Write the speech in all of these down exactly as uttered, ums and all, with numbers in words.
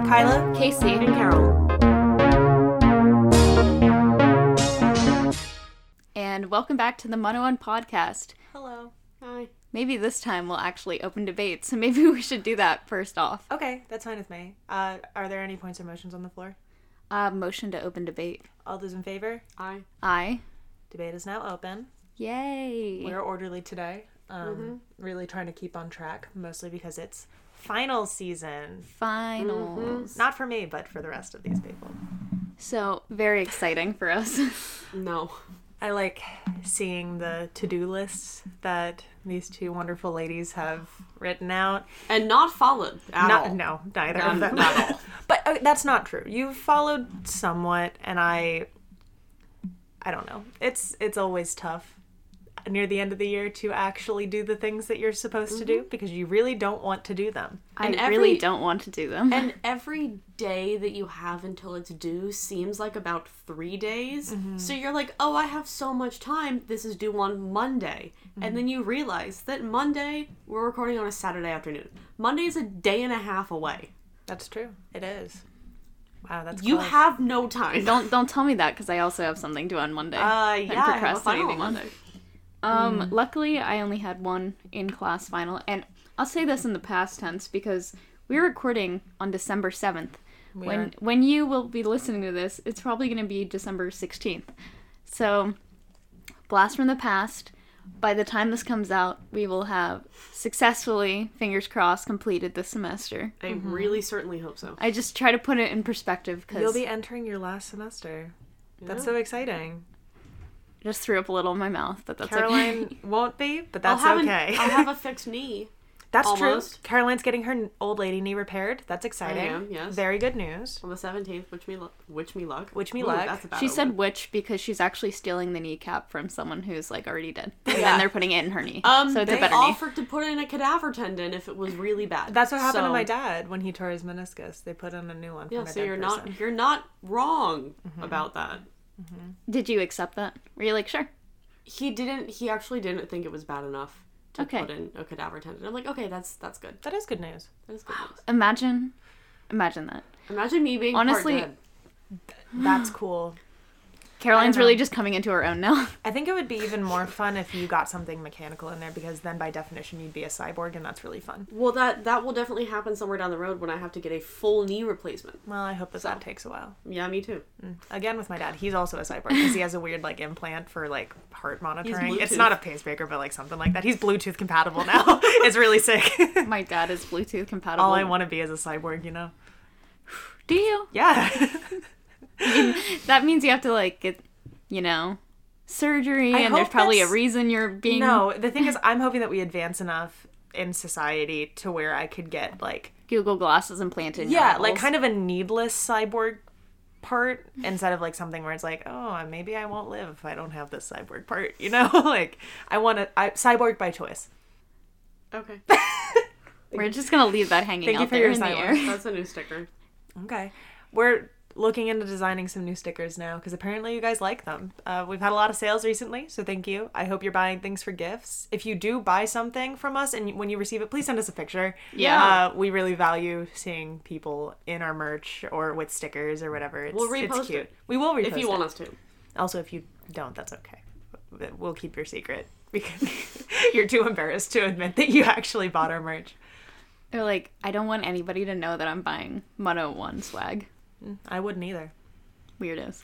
Kyla, Casey, and Carol. and welcome back to the Mono One podcast. hello. Hi. Maybe this time we'll actually open debate, so maybe we should do that first off. Okay, that's fine with me. Uh, are there any points or motions on the floor? Uh, motion to open debate. All those in favor? Aye. Aye. Debate is now open. Yay. We're orderly today. Um, Mm-hmm. Really trying to keep on track, mostly because it's final season. Finals. Not for me, but for the rest of these people. So, very exciting for us. No. I like seeing the to-do lists that these two wonderful ladies have written out. And not followed at Not, all. no, neither Not- of them. not at all. But uh, that's not true. You've followed somewhat, and I, I don't know. It's it's always tough near the end of the year to actually do the things that you're supposed to do because you really don't want to do them. I And really every- don't want to do them. And every day that you have until it's due seems like about three days. So you're like, oh, I have so much time. This is due on Monday. And then you realize that Monday, we're recording on a Saturday afternoon. Monday is a day and a half away. That's true. It is. Wow, that's You close. have no time. don't don't tell me that, because I also have something due on Monday. Uh, I'm yeah, I have a final procrastinating on on. Monday. Um, luckily, I only had one in-class final, and I'll say this in the past tense because we're recording on December seventh. We when are. when you will be listening to this, it's probably going to be December sixteenth. So, blast from the past. By the time this comes out, we will have successfully, fingers crossed, completed this semester. I really certainly hope so. I just try to put it in perspective because You'll be entering your last semester. That's Yeah. so exciting. I just threw up a little in my mouth, but that's Caroline okay. won't be, but that's I'll have an- okay. I'll have a fixed knee. That's almost. true. Caroline's getting her old lady knee repaired. That's exciting. I am, yes. Very good news. On the seventeenth, wish me, lu- wish me luck. Wish me Ooh, luck. That's a bad She omen. said which because she's actually stealing the kneecap from someone who's like already dead. And Yeah. then they're putting it in her knee. Um, so it's they a better knee. offered to put in a cadaver tendon if it was really bad. That's what happened So- to my dad when he tore his meniscus. They put in a new one. Yeah, from a so dead you're person. not you're not wrong about that. Did you accept that? Were you like, sure? He didn't. He actually didn't think it was bad enough to Okay. put in a cadaver tendon. I'm like, okay, that's that's good. That is good news. That is good news. Imagine, imagine that. Imagine me being Honestly- part dead. That's cool. Caroline's know. really just coming into her own now. I think it would be even more fun if you got something mechanical in there because then by definition you'd be a cyborg and that's really fun. Well, that that will definitely happen somewhere down the road when I have to get a full knee replacement. Well, I hope that So. that takes a while. Yeah, me too. Again with my dad, he's also a cyborg because he has a weird like implant for like heart monitoring. It's Bluetooth. not a pacemaker, but like something like that. He's Bluetooth compatible now. It's really sick. My dad is Bluetooth compatible. All I want to be is a cyborg, you know? Do you? Yeah. That means you have to like get, you know, surgery, I and there's hope probably a that's- reason you're being. No, the thing is, I'm hoping that we advance enough in society to where I could get like, Google glasses implanted. in your yeah, like eyeballs. kind of a needless cyborg part instead of like something where it's like, oh, maybe I won't live if I don't have this cyborg part, you know? Like, I want to, I cyborg by choice. Okay, We're just gonna leave that hanging Thank you out for there your in the silence. air. that's a new sticker. Okay. We're looking into designing some new stickers now because apparently you guys like them. Uh, we've had a lot of sales recently, so thank you. I hope you're buying things for gifts. If you do buy something from us and when you receive it, please send us a picture. Yeah. Uh, we really value seeing people in our merch or with stickers or whatever. It's, We'll it's repost cute. it. We will repost If you it. want us to. Also, if you don't, that's okay. We'll keep your secret because you're too embarrassed to admit that you actually bought our merch. They're like, I don't want anybody to know that I'm buying Mono One swag. I wouldn't either. Weirdos.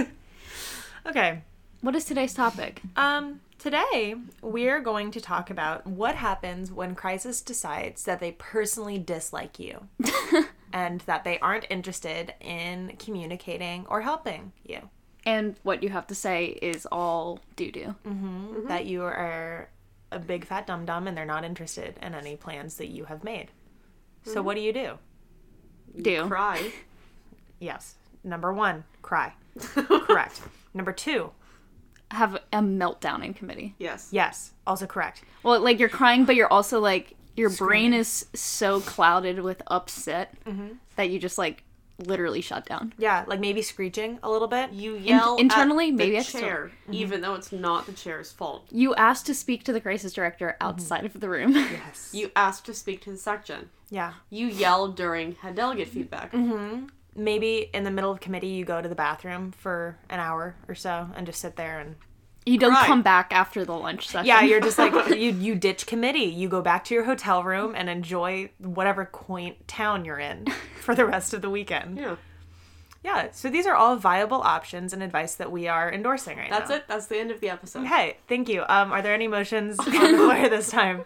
Okay. What is today's topic? Um, today we're going to talk about what happens when Crisis decides that they personally dislike you and that they aren't interested in communicating or helping you. And what you have to say is all doo-doo. Mm-hmm. That you are a big fat dum-dum and they're not interested in any plans that you have made. So what do you do? Do. Cry. Yes. Number one, cry. Correct. Number two, Have a meltdown in committee. Yes. yes. Also correct. Well, like, you're crying, but you're also, like, your brain Screaming. is so clouded with upset that you just, like, literally shut down. Yeah, like maybe screeching a little bit. You yell internally, at maybe the external. chair, mm-hmm. even though it's not the chair's fault. You ask to speak to the crisis director outside mm-hmm. of the room. Yes. You ask to speak to the section. Yeah. You yell during head delegate feedback. Mm-hmm. Maybe in the middle of committee, you go to the bathroom for an hour or so and just sit there and... You don't Right. come back after the lunch session. Yeah, you're just like, you you ditch committee. You go back to your hotel room and enjoy whatever quaint town you're in for the rest of the weekend. Yeah. Yeah, so these are all viable options and advice that we are endorsing right That's now. it. That's the end of the episode. Okay, thank you. Um, are there any motions on the floor this time?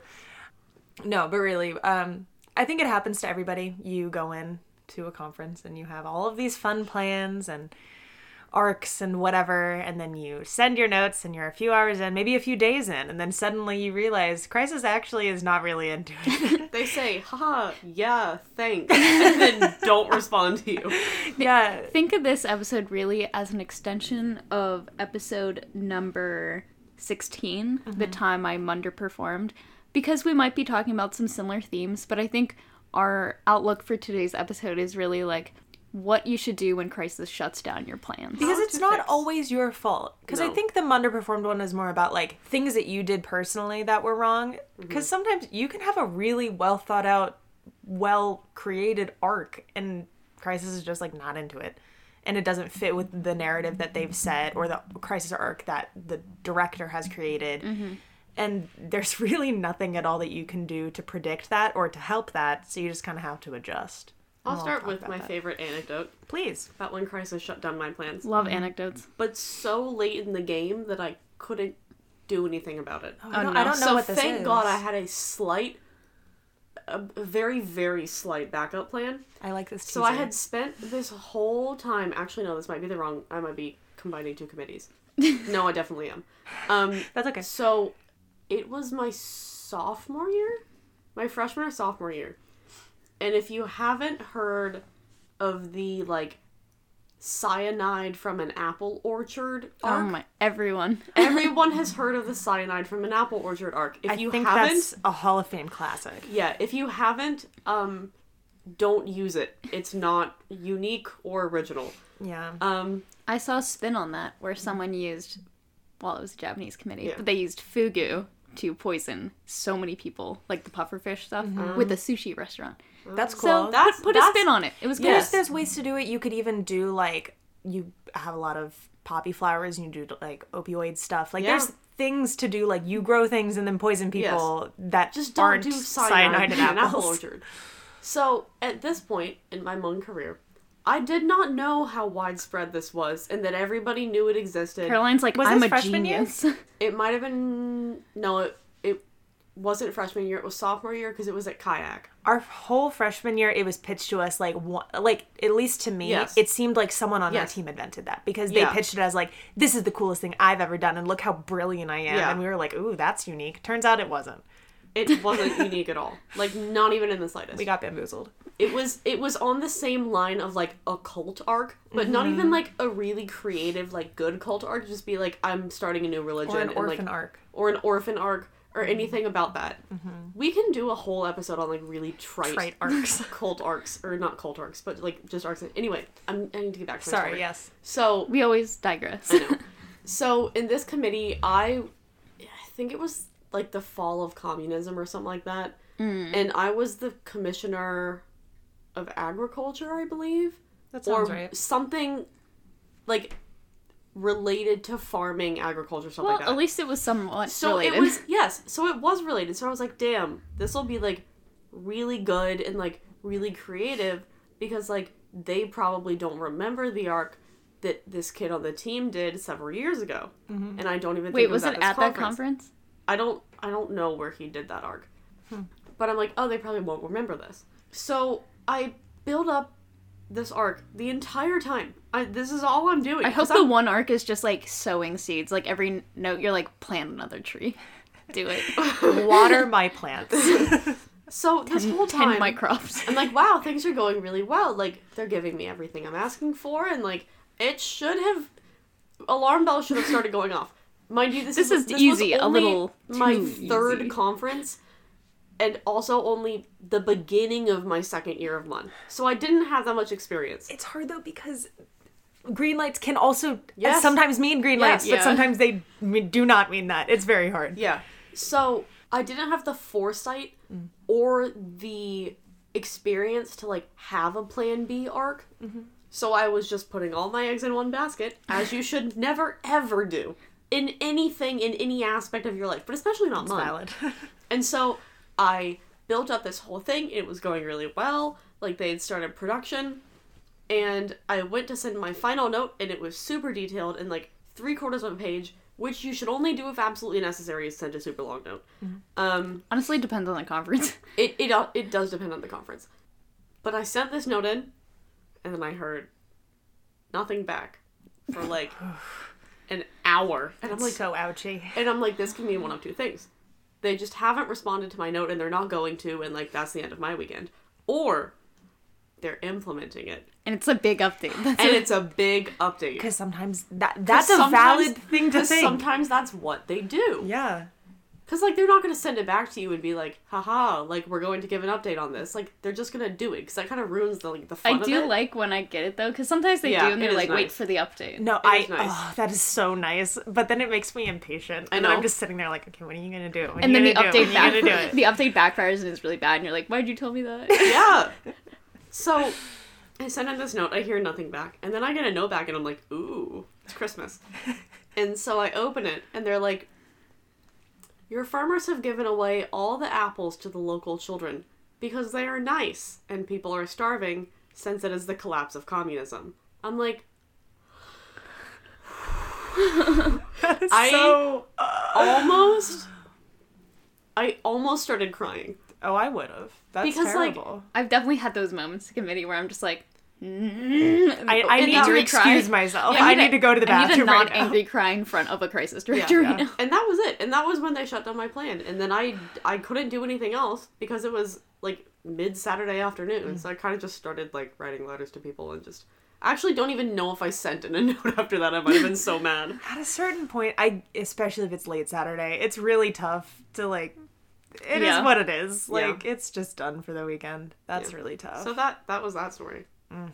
No, but really, um, I think it happens to everybody. You go in to a conference and you have all of these fun plans and arcs and whatever, and then you send your notes and you're a few hours in, maybe a few days in, and then suddenly you realize Crisis actually is not really into it. They say, haha, yeah, thanks, and then don't respond to you. Yeah. Think of this episode really as an extension of episode number sixteen, mm-hmm. the time I underperformed, because we might be talking about some similar themes, but I think our outlook for today's episode is really like what you should do when crisis shuts down your plans. Because How it's to not fix. always your fault. Because I No. think the underperformed one is more about, like, things that you did personally that were wrong. Because Mm-hmm. sometimes you can have a really well thought out, well created arc, and Crisis is just, like, not into it. And it doesn't fit with the narrative that they've set or the Crisis arc that the director has created. Mm-hmm. And there's really nothing at all that you can do to predict that or to help that. So you just kind of have to adjust. I'll And we'll start talk with about my that. favorite anecdote Please. about when Crisis shut down my plans. Love anecdotes. But so late in the game that I couldn't do anything about it. Oh, I, don't, no. I don't know so what this thank is. God I had a slight, a a very, very slight backup plan. I like this So I teaser. had spent this whole time, actually no, this might be the wrong, I might be combining two committees. No, I definitely am. Um, That's okay. so it was my sophomore year? My freshman or sophomore year. And if you haven't heard of the, like, cyanide from an apple orchard arc, Oh my, everyone. everyone has heard of the cyanide from an apple orchard arc. If I you think haven't, that's a Hall of Fame classic. yeah, if you haven't, um, don't use it. It's not unique or original. Yeah. Um, I saw a spin on that where someone used, well, it was a Japanese committee, Yeah. but they used fugu to poison so many people, like the pufferfish stuff, with a sushi restaurant. That's cool. So That's- put, put a that's- spin on it. It was good. There's, there's ways to do it. You could even do, like, you have a lot of poppy flowers and you do, like, opioid stuff. Like, Yeah. there's things to do, like, you grow things and then poison people that just don't aren't do cyanide, cyanide in in an apple apples. orchard. So, at this point in my Hmong career, I did not know how widespread this was and that everybody knew it existed. Caroline's like, Was I'm this a freshman year? genius. It might have been, no, it, it wasn't freshman year, it was sophomore year because it was at Kayak. Our whole freshman year, it was pitched to us, like, one, like at least to me, Yes. it seemed like someone on our Yes. team invented that. Because they Yeah. pitched it as, like, this is the coolest thing I've ever done and look how brilliant I am. Yeah. And we were like, ooh, that's unique. Turns out it wasn't. It wasn't unique at all. Like, not even in the slightest. We got bamboozled. It was it was on the same line of like a cult arc, but not even like a really creative, like good cult arc. Just be like, I'm starting a new religion, Or an and, orphan like, arc. or an orphan arc, or anything about that. We can do a whole episode on like really trite, Trite arcs. cult arcs, or not cult arcs, but like just arcs. Anyway, I'm, I need to get back to my Sorry, story. yes. So We always digress. I know. So in this committee, I, I think it was like the fall of communism or something like that, and I was the commissioner of agriculture, I believe, That sounds or right. something like related to farming, agriculture, stuff Well, like that. at least it was somewhat so related. it was yes, so it was related. So I was like, damn, this will be like really good and like really creative because like they probably don't remember the arc that this kid on the team did several years ago, Mm-hmm. and I don't even Wait, think it was was it at, at this that conference. conference? I don't I don't know where he did that arc. But I'm like, oh, they probably won't remember this. So I build up this arc the entire time. I, this is all I'm doing. I hope 'cause the I'm- one arc is just like sowing seeds. Like every note, you're like, plant another tree. Do it. Water my plants. So this whole time, Tend my crops. I'm like, wow, things are going really well. Like, they're giving me everything I'm asking for, and like, it should have, alarm bells should have started going off. Mind you, this, This is is this easy, was a only little my too third easy. conference, and also only the beginning of my second year of M U N. So I didn't have that much experience. It's hard though because green lights can also Yes. sometimes mean green Yes. lights, but Yeah. sometimes they m- do not mean that. It's very hard. Yeah. So I didn't have the foresight or the experience to like have a plan B arc. Mm-hmm. So I was just putting all my eggs in one basket, as you should never ever do in anything in any aspect of your life, but especially not It's mine. valid. And so I built up this whole thing. It was going really well. Like they had started production. And I went to send my final note, and it was super detailed in like three quarters of a page, which you should only do if absolutely necessary is send a super long note. Um, Honestly, it depends on the conference. it, it, uh, it does depend on the conference. But I sent this note in, and then I heard nothing back for like an hour. And I'm like, so ouchy. and I'm like, this can mean one of two things. They just haven't responded to my note, and they're not going to, and like that's the end of my weekend. Or they're implementing it. And it's a big update. That's And it. it's a big update. Because sometimes that that's a Sometimes- valid thing to 'cause think. Sometimes that's what they do. Yeah. Because, like, they're not going to send it back to you and be like, haha, like, we're going to give an update on this. Like, they're just going to do it. Because that kind of ruins the, like, the I fun of do it. like when I get it though, because sometimes they Yeah, do, and it they're is like, "Wait nice. for the update." No, It I. is nice. Oh, that is so nice. But then it makes me impatient. I And know. I'm just sitting there like, okay, when are you gonna do it? When And are then you the gonna do it? update When are back, you gonna do it? the update backfires and it's really bad, and you're like, "Why'd you tell me that?" Yeah. So, I send in this note. I hear nothing back. And then I get a note back, and I'm like, ooh, it's Christmas. And so I open it, and they're like, your farmers have given away all the apples to the local children because they are nice and people are starving since it is the collapse of communism. I'm like, That is I- so. almost, I almost started crying. Oh, I would have. That's Because, like, terrible. I've definitely had those moments, committee, where I'm just like, I, I and need not to really excuse cry. myself. Yeah, I need to go to the I need bathroom a right not now. angry cry in front of a crisis director. Yeah. You know? And that was it. And that was when they shut down my plan. And then I, I couldn't do anything else because it was like mid Saturday afternoon. So I kind of just started like writing letters to people and just. I actually don't even know if I sent in a note after that. I might have been so mad. At a certain point, I especially if it's late Saturday, it's really tough to like. It is Yeah. what it is. Yeah. Like it's just done for the weekend. That's Yeah. really tough. So that that was that story.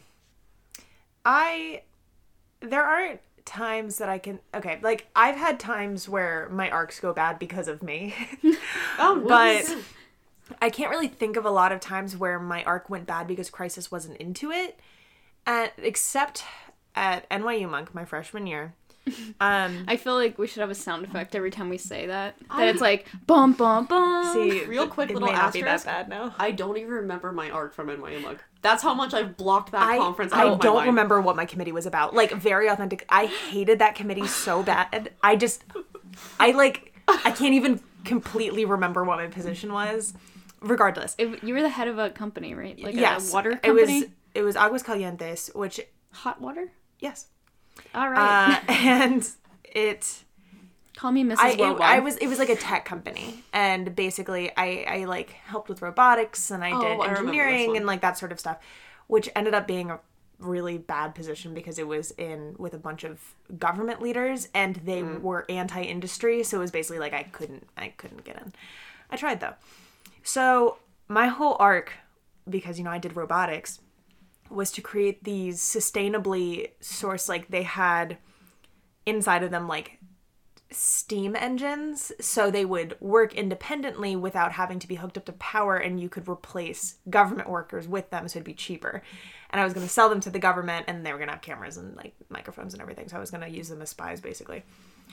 I there aren't times that I can okay, like I've had times where my arcs go bad because of me. Oh, But I can't really think of a lot of times where my arc went bad because Crisis wasn't into it. And except at N Y U Monk my freshman year. Um I feel like we should have a sound effect every time we say that. That I- it's like bum bum bum. see Real quick it little may not be asterisk. that bad now. I don't even remember my arc from N Y U Mug. That's how much I've blocked that I, conference out I of my don't mind. remember what my committee was about. Like, very authentic. I hated that committee so bad. I just, I like, I can't even completely remember what my position was. Regardless. It- you were the head of a company, right? Like yes. a water It company. was, it was Aguas Calientes, which, Hot water. yes. All right. Uh, and it, Call me Missus I, it, Worldwide. I was, it was like a tech company. And basically, I, I like helped with robotics and I Oh, did I remember this engineering one. and like that sort of stuff, which ended up being a really bad position because it was in with a bunch of government leaders and they Mm. were anti-industry. So it was basically like I couldn't, I couldn't get in. I tried though. So my whole arc, because, you know, I did robotics, was to create these sustainably sourced, like they had inside of them like steam engines, so they would work independently without having to be hooked up to power, and you could replace government workers with them, so it'd be cheaper. And I was going to sell them to the government, and they were going to have cameras and like microphones and everything, so I was going to use them as spies basically.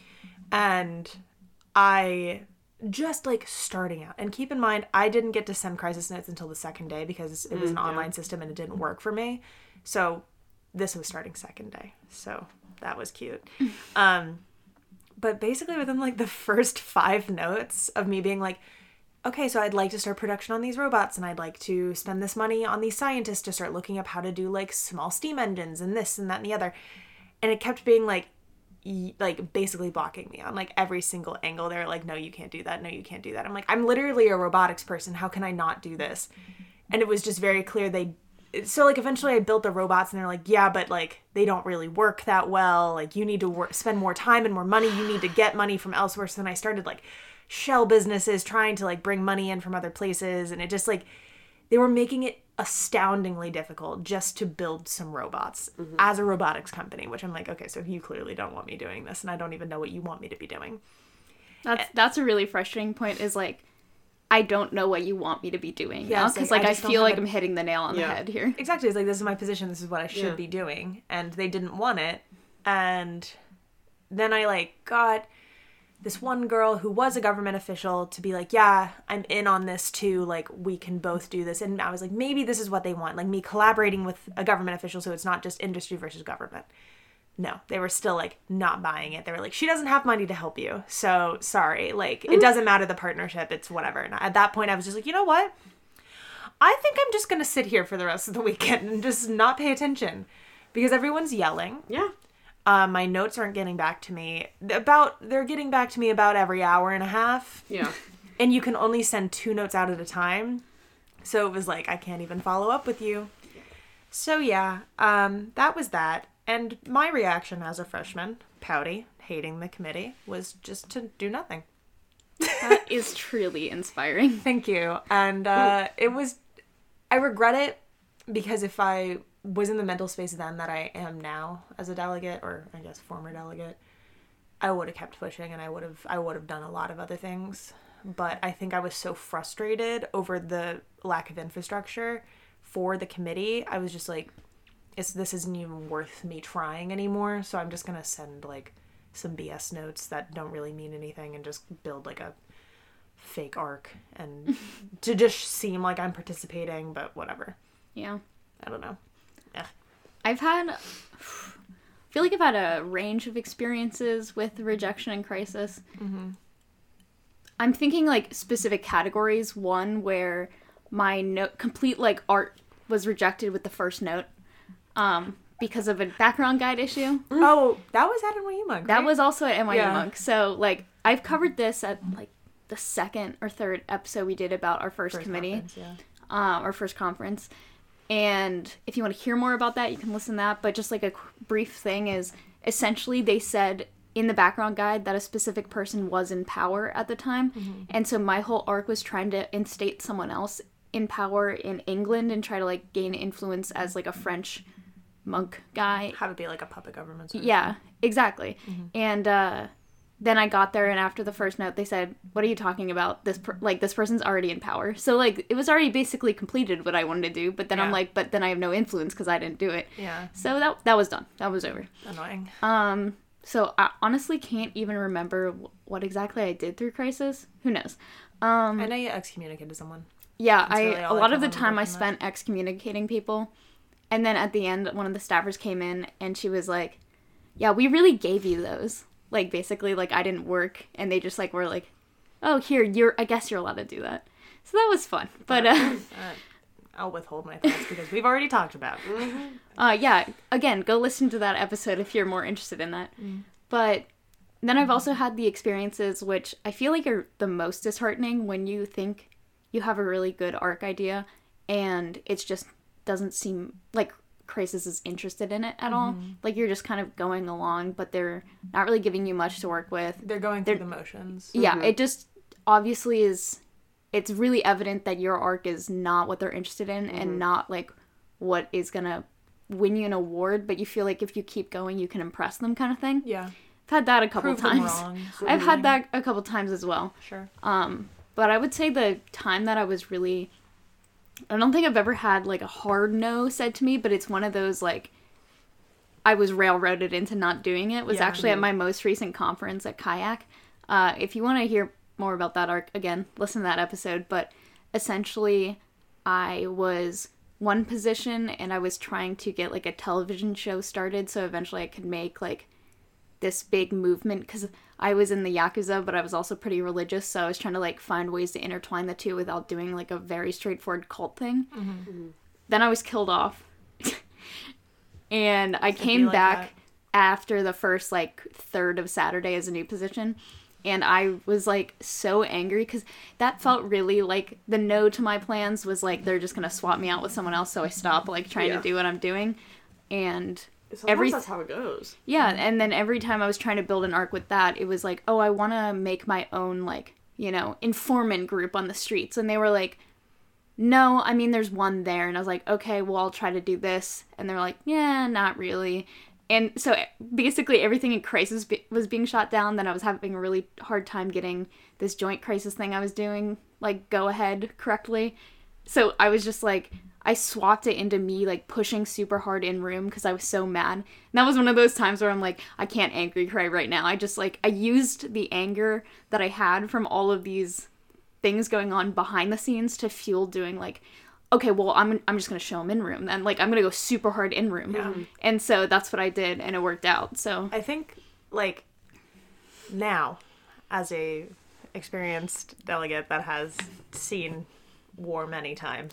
And I just like starting out, and keep in mind I didn't get to send crisis notes until the second day because it was an Mm, yeah. online system and it didn't work for me. So this was starting second day, so that was cute. um But basically within like the first five notes of me being like, okay, so I'd like to start production on these robots and I'd like to spend this money on these scientists to start looking up how to do like small steam engines and this and that and the other. And it kept being like, y- like basically blocking me on like every single angle. They're like, no, you can't do that. No, you can't do that. I'm like, I'm literally a robotics person. How can I not do this? And it was just very clear they so like eventually I built the robots and they're like, yeah, but like they don't really work that well. Like you need to work, spend more time and more money. You need to get money from elsewhere. So then I started like shell businesses trying to like bring money in from other places, and it just like they were making it astoundingly difficult just to build some robots mm-hmm. as a robotics company, which I'm like, okay, so you clearly don't want me doing this, and I don't even know what you want me to be doing. That's that's a really frustrating point, is like, I don't know what you want me to be doing. Yeah, now, because like, like, I I, just don't feel have like a- I'm hitting the nail on Yeah. the head here. Exactly. It's like, this is my position, this is what I should Yeah. be doing, and they didn't want it. And then I like got this one girl who was a government official to be like, yeah, I'm in on this too, like we can both do this. And I was like, maybe this is what they want, like me collaborating with a government official, so it's not just industry versus government. No, they were still like not buying it. They were like, she doesn't have money to help you, so sorry, like it doesn't matter the partnership, it's whatever. And at that point I was just like, you know what, I think I'm just gonna sit here for the rest of the weekend and just not pay attention, because everyone's yelling. Yeah. Um, my notes aren't getting back to me. About they're getting back to me about every hour and a half. Yeah. And you can only send two notes out at a time. So it was like, I can't even follow up with you. So yeah, um, that was that. And my reaction as a freshman, pouty, hating the committee, was just to do nothing. That is truly inspiring. Thank you. And uh, it was, I regret it, because if I was in the mental space then that I am now as a delegate, or I guess former delegate, I would have kept pushing, and I would have I would have done a lot of other things. But I think I was so frustrated over the lack of infrastructure for the committee. I was just like, it's this isn't even worth me trying anymore. So I'm just gonna send like some B S notes that don't really mean anything, and just build like a fake arc, and to just seem like I'm participating, but whatever. Yeah. I don't know. Yeah. I've had, I feel like I've had a range of experiences with rejection and crisis. Mm-hmm. I'm thinking like specific categories. One where my note, complete like art was rejected with the first note, um, because of a background guide issue. Oh, that was at N Y U Monk, That right? was also at N Y U Yeah. Monk. So like I've covered this at like the second or third episode we did about our first, First committee, conference, yeah. um, our first conference. And if you want to hear more about that, you can listen to that. But just like a qu- brief thing is, essentially they said in the background guide that a specific person was in power at the time. Mm-hmm. And so my whole arc was trying to instate someone else in power in England and try to like gain influence as like a French monk guy. Have it be like a puppet government. Sort of Yeah, exactly. Mm-hmm. And uh, then I got there, and after the first note, they said, "What are you talking about? This per- like this person's already in power." So like it was already basically completed what I wanted to do. But then I'm Yeah. like, but then I have no influence because I didn't do it. thing. Yeah. So that that was done. That was over. Annoying. Um. So I honestly can't even remember w- what exactly I did through crisis. Who knows? Um. I know you excommunicated someone. Yeah, That's I really a all I lot can of the remember time I from that. spent excommunicating people, and then at the end, one of the staffers came in and she was like, "Yeah, we really gave you those. Like basically, like I didn't work, and they just like were like, oh, here you're. I guess you're allowed to do that." So that was fun. But uh, Uh, I'll withhold my thoughts because we've already talked about it. uh, yeah, again, go listen to that episode if you're more interested in that. Mm. But then I've also had the experiences which I feel like are the most disheartening when you think you have a really good arc idea and it just doesn't seem like Crisis is interested in it at all. Like you're just kind of going along, but they're not really giving you much to work with. They're going through the motions. Yeah, it just obviously is. It's really evident that your arc is not what they're interested in and not like what is gonna win you an award, but you feel like if you keep going you can impress them, kind of thing. Yeah. I've had that a couple Prove them times. wrong. I've had that a couple times as well. Sure. Um, but I would say the time that I was really, I don't think I've ever had like a hard no said to me, but it's one of those like, I was railroaded into not doing it, was Yeah. actually at my most recent conference at Kayak. Uh, if you want to hear more about that arc, again, listen to that episode. But essentially, I was one position and I was trying to get like a television show started so eventually I could make like this big movement, because I was in the Yakuza, but I was also pretty religious, so I was trying to like find ways to intertwine the two without doing like a very straightforward cult thing. Mm-hmm. Then I was killed off. And I be came like back that. after the first like third of Saturday as a new position. And I was like so angry because that felt really like the no to my plans was like they're just gonna swap me out with someone else, so I stopped like trying Yeah. to do what I'm doing. And Sometimes Every- that's how it goes. yeah, and then every time I was trying to build an arc with that, it was like, oh, I want to make my own like you know, informant group on the streets. And they were like, no, I mean, there's one there. And I was like, okay, well, I'll try to do this. And they're like, yeah, not really. And so basically everything in Crisis be- was being shot down. Then I was having a really hard time getting this joint crisis thing I was doing, like, go ahead correctly. So I was just like, I swapped it into me, like, pushing super hard in room because I was so mad. And that was one of those times where I'm like, I can't angry cry right now. I just, like, I used the anger that I had from all of these things going on behind the scenes to fuel doing, like, okay, well, I'm I'm just going to show them in room. And, like, I'm going to go super hard in room. Yeah. And so that's what I did, and it worked out. So I think, like, now, as a experienced delegate that has seen war many times,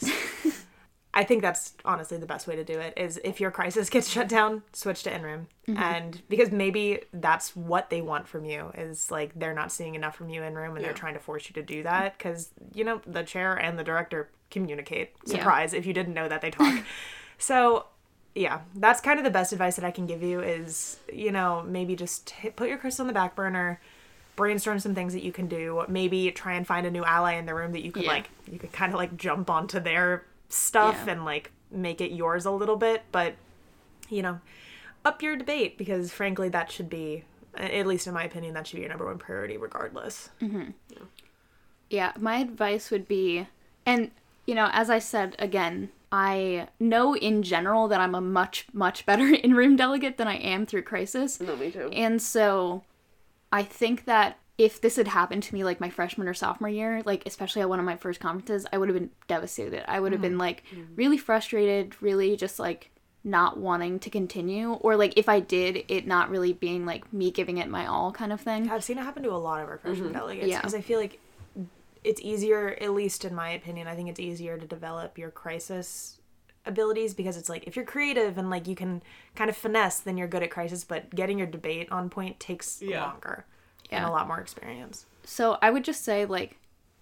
I think that's honestly the best way to do it, is if your crisis gets shut down, switch to in-room. Mm-hmm. And because maybe that's what they want from you, is like they're not seeing enough from you in-room and yeah. they're trying to force you to do that because, you know, the chair and the director communicate. Surprise, yeah. if you didn't know that, they talk. So, yeah, that's kind of the best advice that I can give you is, you know, maybe just hit, put your crystal on the back burner, brainstorm some things that you can do, maybe try and find a new ally in the room that you could, yeah. like, you could kind of, like, jump onto their stuff yeah. and, like, make it yours a little bit, but, you know, up your debate, because, frankly, that should be, at least in my opinion, that should be your number one priority regardless. Mm-hmm. Yeah. yeah, my advice would be, and, you know, as I said, again, I know in general that I'm a much, much better in-room delegate than I am through Crisis. No, me too. And so I think that if this had happened to me, like, my freshman or sophomore year, like, especially at one of my first conferences, I would have been devastated. I would have mm-hmm. been, like, really frustrated, really just, like, not wanting to continue. Or, like, if I did, it not really being, like, me giving it my all kind of thing. I've seen it happen to a lot of our freshman mm-hmm. delegates. Because yeah. I feel like it's easier, at least in my opinion, I think it's easier to develop your crisis abilities because it's, like, if you're creative and, like, you can kind of finesse, then you're good at crisis. But getting your debate on point takes yeah. longer. Yeah. And a lot more experience. So I would just say, like,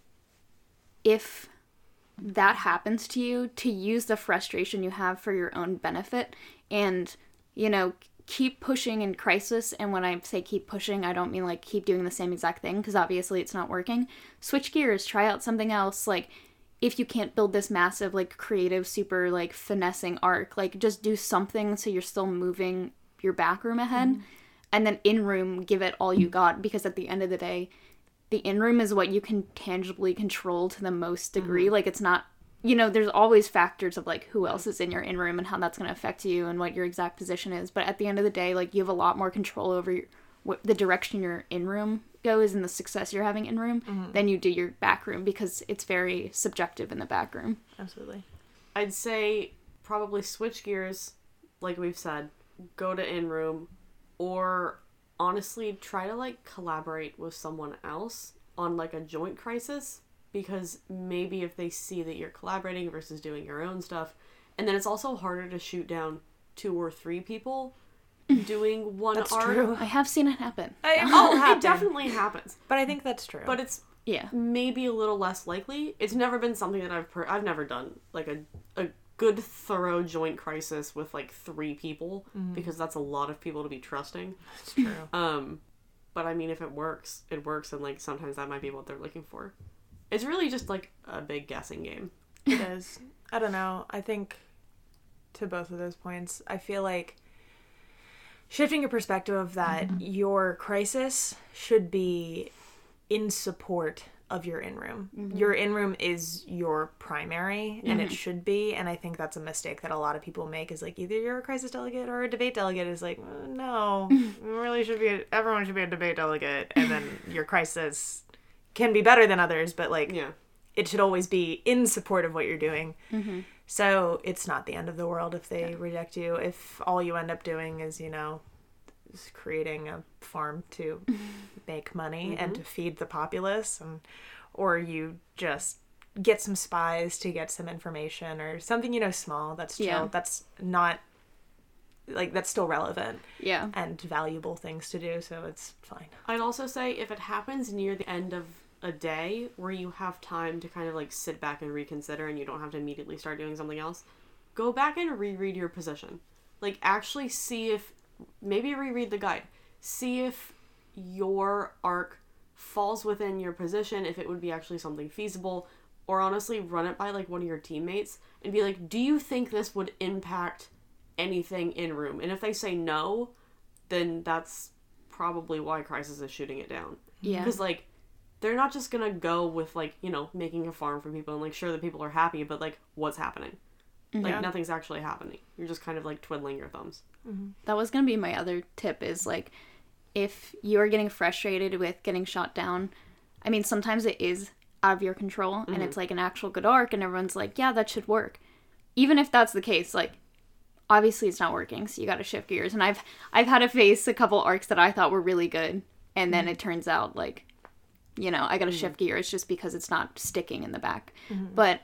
if that happens to you, to use the frustration you have for your own benefit and, you know, keep pushing in Crisis. And when I say keep pushing, I don't mean, like, keep doing the same exact thing, because obviously it's not working. Switch gears, try out something else. Like, if you can't build this massive, like, creative, super, like, finessing arc, like, just do something so you're still moving your backroom ahead. Mm-hmm. And then in-room, give it all you got, because at the end of the day, the in-room is what you can tangibly control to the most degree. Mm-hmm. Like, it's not, you know, there's always factors of, like, who else is in your in-room and how that's going to affect you and what your exact position is. But at the end of the day, like, you have a lot more control over your, what, the direction your in-room goes and the success you're having in-room mm-hmm. than you do your backroom, because it's very subjective in the backroom. Absolutely. I'd say probably switch gears, like we've said, go to in-room, or honestly try to, like, collaborate with someone else on, like, a joint crisis, because maybe if they see that you're collaborating versus doing your own stuff, and then it's also harder to shoot down two or three people doing one that's arc. True. I have seen it happen. I, oh, it definitely happens. But I think that's true. But it's yeah maybe a little less likely. It's never been something that I've per- I've never done, like, a a good thorough joint crisis with, like, three people, mm-hmm. because that's a lot of people to be trusting. That's true. Um, but I mean, if it works, it works, and, like, sometimes that might be what they're looking for. It's really just, like, a big guessing game. It is. I don't know. I think to both of those points, I feel like shifting your perspective of that mm-hmm. your crisis should be in support of your in-room. Mm-hmm. Your in-room is your primary, and mm-hmm. it should be, and I think that's a mistake that a lot of people make, is, like, either you're a crisis delegate or a debate delegate. Is like, uh, no, you really should be, a, everyone should be a debate delegate, and then your crisis can be better than others, but, like, yeah. it should always be in support of what you're doing. Mm-hmm. So it's not the end of the world if they yeah. reject you. If all you end up doing is, you know, is creating a farm to make money mm-hmm. and to feed the populace, and or you just get some spies to get some information or something, you know, small, that's chill. Yeah. That's not, like, that's still relevant. Yeah. And valuable things to do, so it's fine. I'd also say if it happens near the end of a day where you have time to kind of, like, sit back and reconsider and you don't have to immediately start doing something else, go back and reread your position. Like, actually see if, maybe reread the guide. See if your arc falls within your position, if it would be actually something feasible, or honestly run it by like one of your teammates and be like, do you think this would impact anything in room? And if they say no, then that's probably why Crisis is shooting it down. Yeah. Because like they're not just gonna go with like, you know, making a farm for people and like sure that people are happy, but like what's happening? Like Yeah. nothing's actually happening. You're just kind of like twiddling your thumbs. That was going to be my other tip is like, if you're getting frustrated with getting shot down, I mean, sometimes it is out of your control mm-hmm. and it's like an actual good arc and everyone's like, yeah, that should work. Even if that's the case, like, obviously it's not working, so you got to shift gears. And I've I've had to face a couple arcs that I thought were really good, and then mm-hmm. it turns out like, you know, I got to mm-hmm. shift gears just because it's not sticking in the back. Mm-hmm. But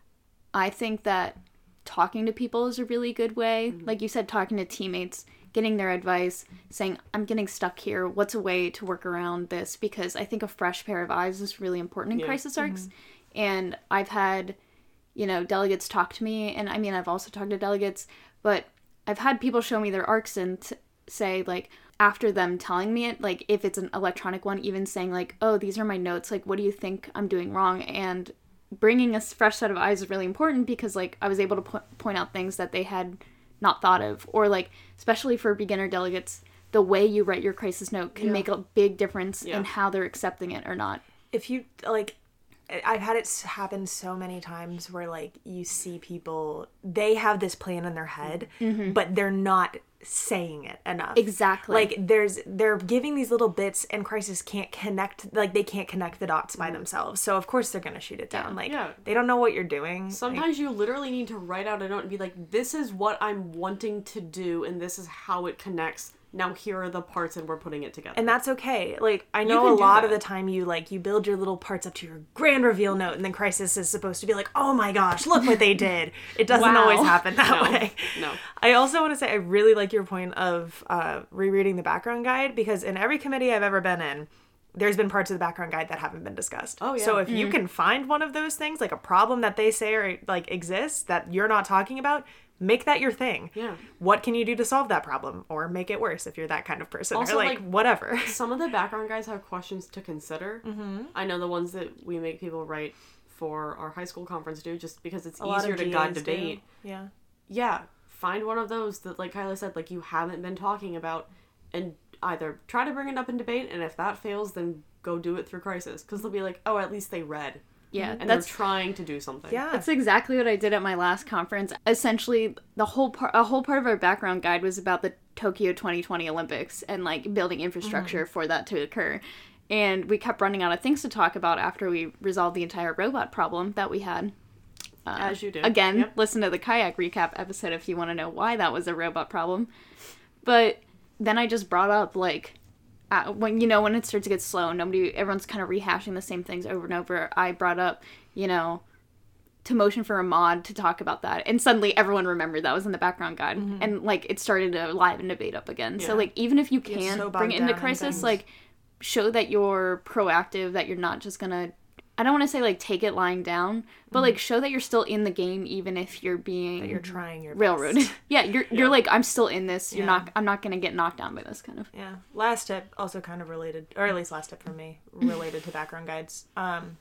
I think that talking to people is a really good way. Mm-hmm. Like you said, talking to teammates, getting their advice, saying, I'm getting stuck here. What's a way to work around this? Because I think a fresh pair of eyes is really important in yeah. crisis arcs. Mm-hmm. And I've had, you know, delegates talk to me. And I mean, I've also talked to delegates, but I've had people show me their arcs and t- say, like, after them telling me it, like, if it's an electronic one, even saying, like, oh, these are my notes. Like, what do you think I'm doing wrong? And bringing a fresh set of eyes is really important because, like, I was able to po- point out things that they had not thought of. Or, like, especially for beginner delegates, the way you write your crisis note can yeah. make a big difference yeah. in how they're accepting it or not. If you, like, I've had it happen so many times where, like, you see people, they have this plan in their head, mm-hmm. but they're not saying it enough. Exactly. Like, there's, they're giving these little bits and Crisis can't connect, like, they can't connect the dots by mm-hmm. themselves. So, of course, they're going to shoot it down. Yeah. Like, yeah. they don't know what you're doing. Sometimes like, you literally need to write out a note and be like, this is what I'm wanting to do, and this is how it connects. Now here are the parts and we're putting it together. And that's okay. Like, I know a lot of the time you, like, you build your little parts up to your grand reveal note and then Crisis is supposed to be like, oh my gosh, look what they did. It doesn't wow. always happen that no. way. No. I also want to say I really like your point of uh, rereading the background guide because in every committee I've ever been in, there's been parts of the background guide that haven't been discussed. Oh, yeah. So if mm-hmm. you can find one of those things, like a problem that they say or, like, exists that you're not talking about, make that your thing. Yeah. What can you do to solve that problem? Or make it worse if you're that kind of person. Also, or, like, like, whatever. Some of the background guides have questions to consider. Mm-hmm. I know the ones that we make people write for our high school conference do, just because it's a easier to guide debate. Do. Yeah. Yeah. Find one of those that, like Kyla said, like, you haven't been talking about, and either try to bring it up in debate, and if that fails, then go do it through Crisis. Because they'll be like, oh, at least they read. Yeah, and that's, they're trying to do something. Yeah, that's exactly what I did at my last conference. Essentially, the whole part, a whole part of our background guide was about the Tokyo twenty twenty Olympics and, like, building infrastructure mm-hmm. for that to occur. And we kept running out of things to talk about after we resolved the entire robot problem that we had. Uh, As you do. Again, yep. listen to the kayak recap episode if you want to know why that was a robot problem. But then I just brought up, like, Uh, when, you know, when it starts to get slow, nobody, everyone's kind of rehashing the same things over and over. I brought up, you know, to motion for a mod to talk about that. And suddenly everyone remembered that was in the background guide. Mm-hmm. And, like, it started a live and debate up again. Yeah. So, like, even if you can so bring it into Crisis, like, show that you're proactive, that you're not just gonna, I don't want to say, like, take it lying down, but, mm-hmm. like, show that you're still in the game even if you're being... That you're trying your railroad. best. yeah, you're yeah. you're like, I'm still in this. You're yeah. not, I'm not going to get knocked down by this, kind of. Yeah. Last tip, also kind of related, or at least last tip from me, related to background guides. Um,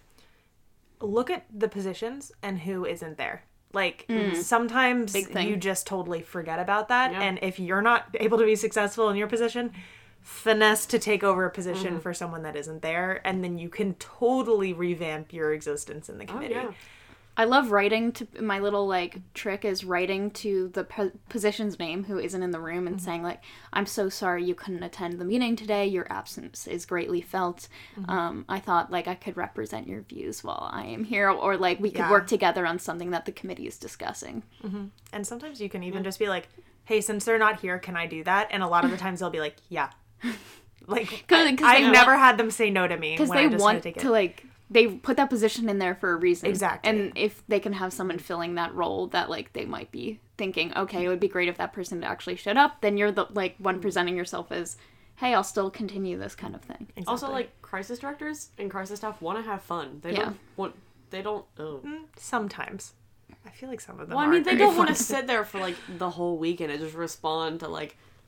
look at the positions and who isn't there. Like, mm. sometimes you just totally forget about that, yeah. and if you're not able to be successful in your position... finesse to take over a position mm-hmm. for someone that isn't there, and then you can totally revamp your existence in the committee. Oh, yeah. I love writing to my little, like, trick is writing to the po- position's name who isn't in the room and mm-hmm. saying, like, I'm so sorry you couldn't attend the meeting today. Your absence is greatly felt. Mm-hmm. Um, I thought, like, I could represent your views while I am here, or, like, we could yeah. work together on something that the committee is discussing. Mm-hmm. And sometimes you can even yeah. just be like, hey, since they're not here, can I do that? And a lot of the times they'll be like, yeah. Like, Cause, I, cause I've never want, had them say no to me because they want to, to like they put that position in there for a reason. Exactly. And if they can have someone filling that role that, like, they might be thinking, okay, it would be great if that person actually showed up, then you're the, like, one presenting yourself as, hey, I'll still continue this kind of thing. Exactly. Also, like, crisis directors and crisis staff want to have fun. They yeah. don't want they don't oh. mm, sometimes I feel like some of them well, I mean, they don't want to sit sit there for, like, the whole weekend and just respond to, like,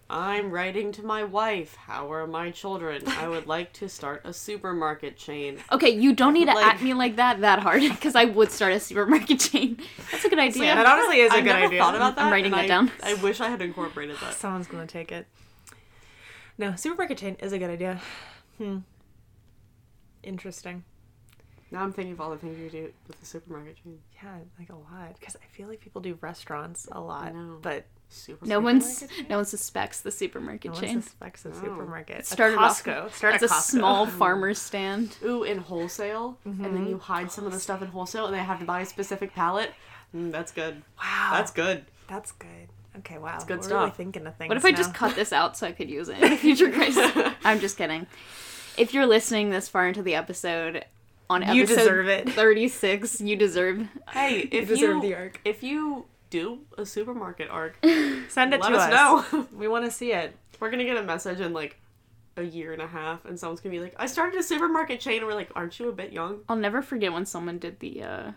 I'm writing to my wife. How are my children? I would like to start a supermarket chain. Okay, you don't need to Like- at me like that that hard, because I would start a supermarket chain. That's a good idea. That honestly is a I good never idea. thought about that. I'm writing and that I- down. I wish I had incorporated that. Someone's gonna take it. No, supermarket chain is a good idea. Hmm. Interesting. Now I'm thinking of all the things you do with the supermarket chain. Yeah, like a lot. Because I feel like people do restaurants a lot. know. But Super No supermarket one's chain? no one suspects the supermarket no chain. one suspects a No. supermarket. It started a off Costco. Start It's a a Costco. small farmer's stand. Ooh, in wholesale, and then you hide some of the stuff in wholesale, and they have to buy a specific palette. Mm, that's good. Wow. That's good. That's good. Okay, wow. good We're stuff. really thinking of things What if I now. just cut this out so I could use it in a future crisis? I'm just kidding. If you're listening this far into the episode, on episode You deserve it. thirty-six, you deserve. Hey, if you, deserve the arc. if you do a supermarket arc, Send it let to us us. know. We want to see it. We're gonna get a message in like a year and a half, and someone's gonna be like, "I started a supermarket chain," and we're like, "Aren't you a bit young?" I'll never forget when someone did the uh,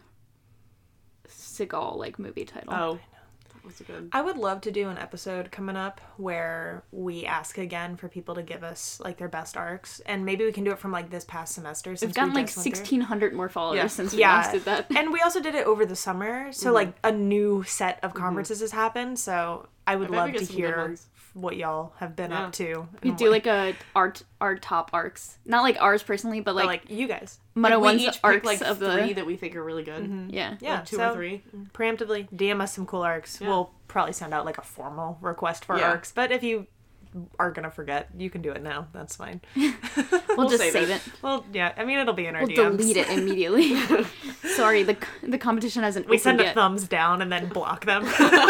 Seagal like movie title. Oh, that was good. I would love to do an episode coming up where we ask again for people to give us like their best arcs, and maybe we can do it from like this past semester. Since We've gotten we like just went through. sixteen hundred more followers Yeah. since we Yeah, last did that. and we also did it over the summer, so like a new set of conferences has happened. So I would I bet we love get to some good hear ones. what y'all have been Yeah. up to. We and do what- like a art our top arcs, not like ours personally, but but, like, like you guys. Mono we One's each pick arcs like of three the that we think are really good. yeah. Yeah, Like two so or three. preemptively D M us some cool arcs. Yeah. We'll probably send out like a formal request for Yeah. arcs, but if you are gonna forget, you can do it now. That's fine. We'll, just save save it. it. Well, yeah, I mean it'll be in our We'll D Ms. delete it immediately. Sorry, the the competition hasn't We opened send a yet. thumbs down and then block them.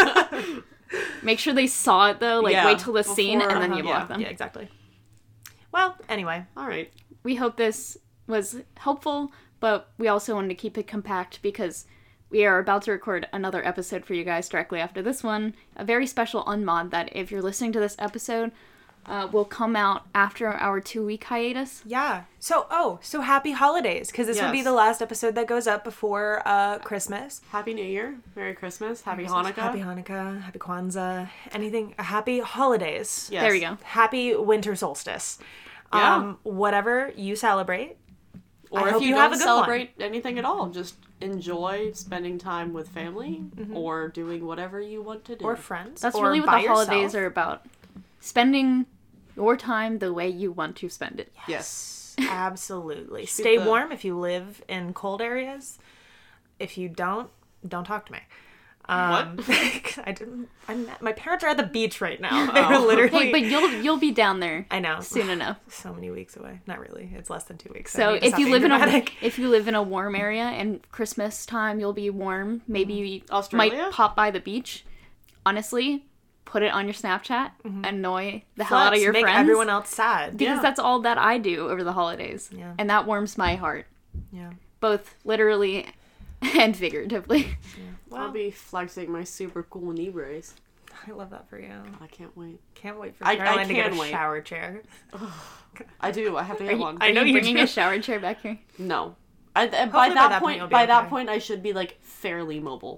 Make sure they saw it though. Like Yeah, wait till the scene before- and then you uh-huh, block them. Yeah, exactly. Well, anyway, All right. We hope this was helpful, but we also wanted to keep it compact because we are about to record another episode for you guys directly after this one. A very special unmod that if you're listening to this episode, uh, will come out after our two-week hiatus. yeah. So, oh, so happy holidays, because this will be Yes. the last episode that goes up before uh, Christmas. Happy New Year. Merry Christmas. Happy Hanukkah. Happy Hanukkah, happy Kwanzaa, anything. Happy holidays. Yes. There we go. Happy winter solstice. Yeah. Um, whatever you celebrate. Or I if hope you, you don't have a good celebrate anything at all, just enjoy spending time with family Mm-hmm. or doing whatever you want to do. Or friends. That's or really what by the holidays yourself. are about. Spending your time the way you want to spend it. Yes. Absolutely. Stay the- warm if you live in cold areas. If you don't, don't talk to me. Um, I didn't. I'm. My parents are at the beach right now. They're Oh. literally. Hey, but you'll you'll be down there I know. soon enough. So many weeks away. Not really. It's less than two weeks. So I need to if stop you being live in a dramatic. if you live in a warm area and Christmas time you'll be warm, maybe you Australia? might pop by the beach. Honestly, put it on your Snapchat, annoy the hell out of Flex, your make friends. everyone else sad. because Yeah. that's all that I do over the holidays. Yeah. And that warms my heart, Yeah. both literally and figuratively. I'll be flexing my super cool knee brace. I love that for you. I can't wait. Can't wait for I- I Caroline to get can a wait. shower chair. I do. I have to Are get you, one. are I know you you bringing do. a shower chair back here? No. I, by, by that that point point, you'll be by that okay. point, I should be like fairly mobile.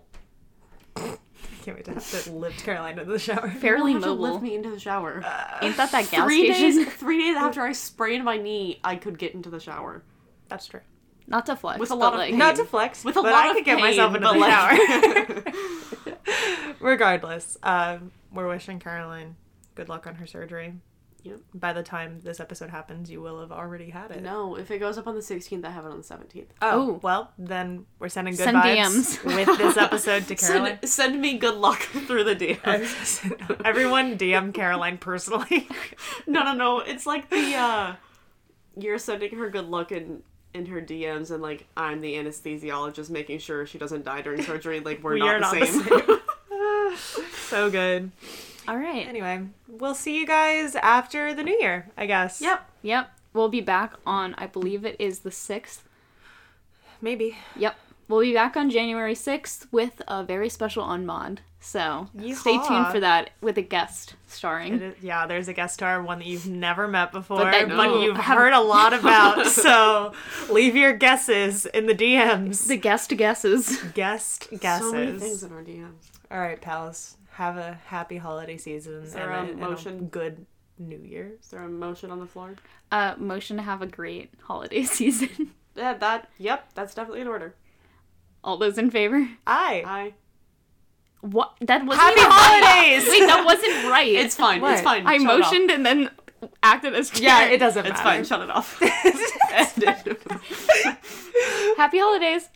Can't wait to have to lift Caroline into the shower. Fairly You don't have to mobile. lift me into the shower. Ain't that that gas three station? days. Three days after I sprained my knee, I could get into the shower That's true. Not to flex, With a but lot of like, pain. Not to flex, with a but lot I of could get pain, myself into but the like- shower. Regardless, um, we're wishing Caroline good luck on her surgery. Yep. By the time this episode happens, you will have already had it. No, if it goes up on the sixteenth, I have it on the seventeenth. Oh, Ooh. well, then we're sending good Send vibes D Ms. with this episode to Caroline. Send, send me good luck through the D Ms. Everyone D M Caroline personally. No, no, no. It's like the, uh, you're sending her good luck in, in her D Ms, and, like, I'm the anesthesiologist making sure she doesn't die during surgery. Like, we're We not, are the, not the same. So good. all right. Anyway, we'll see you guys after the new year, I guess. Yep. Yep. We'll be back on, I believe it is the sixth. Maybe. Yep. We'll be back on January sixth with a very special unmod. So stay Yeehaw. tuned for that with a guest It starring. is, yeah, there's a guest star, one that you've never met before, But but, that No. you've have- heard a lot about. So leave your guesses in the D Ms. The guest guesses. Guest guesses. So many things in our D Ms. All right, pals. have a happy holiday season Is there and a a, motion? and a good New Year. Is there a motion on the floor? Uh, motion to have a great holiday season. Yeah, that, yep, that's definitely in order. All those in favor? Aye. I. What? That wasn't Happy even holidays! Right. Wait, that wasn't right. It's fine, What? it's fine. I Shut it motioned and then acted as chair. Yeah, it doesn't off. It's matter. fine, shut it off. End it. Happy holidays.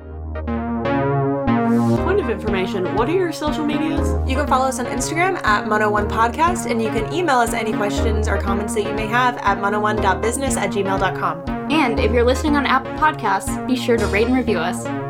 Point of information, what are your social medias? You can follow us on Instagram at mono one podcast, and you can email us any questions or comments that you may have at mono one dot business at gmail dot com. And if you're listening on Apple Podcasts, be sure to rate and review us.